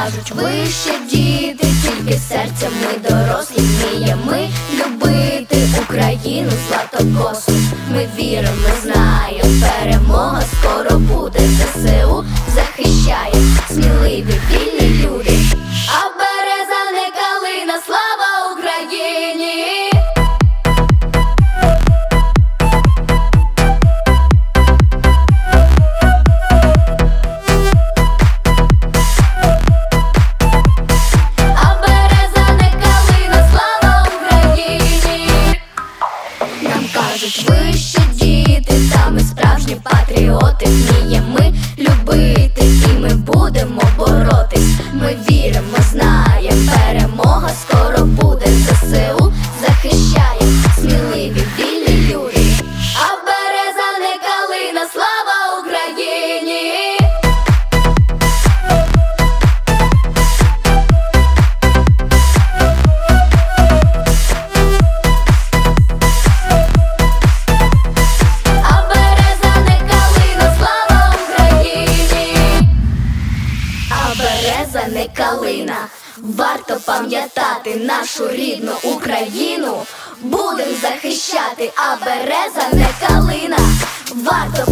кажуть, ви ще діти, тільки серцем ми дорослі вміємо любити Україну златокосу. Ми віримо, знаємо, перемога скоро буде. ЗСУ захищає сміливі, вільні люди. А береза не калина, слава Україні! Ви ще діти, та ми справжні патріоти. Вміємо любити і ми будемо боротись. Ми віримо, знаємо, перемога скоро буде. ЗСУ захищає сміливі, вільні люди. А береза не калина, слава Україні! Береза не калина, варто пам'ятати нашу рідну Україну. Будем захищати, а береза не калина, варто